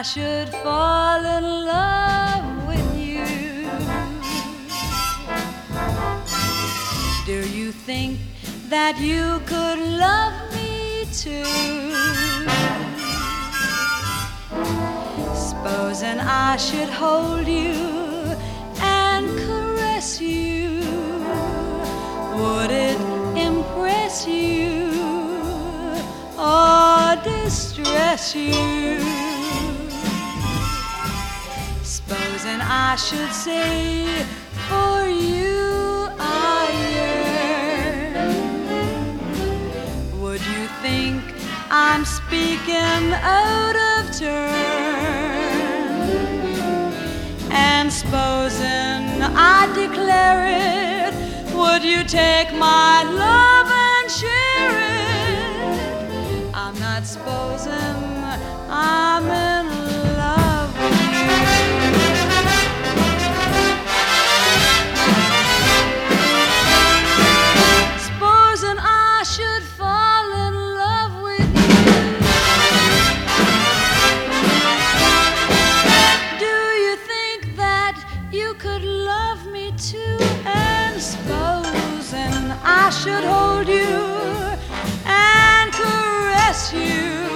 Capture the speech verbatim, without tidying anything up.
should fall in love with you, do you think that you could love me too? Supposing I should hold you and caress you, would it impress you or distress you? Supposing I should say, for you I yearn, would you think I'm speaking out of turn? And supposing I declare it, would you take my love and share it? I'm not supposing I'm in love with you. Supposing I should fall in love with you, do you think that you could love me too? And supposing I should hold you and caress you,